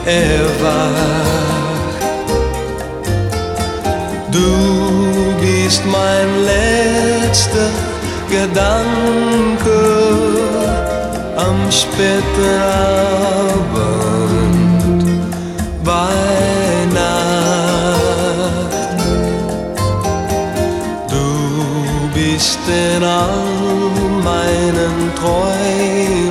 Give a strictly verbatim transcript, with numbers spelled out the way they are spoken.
erwacht. Du bist mein letzter Gedanke am späten Abend bei Nacht. Du bist in all meinen Träumen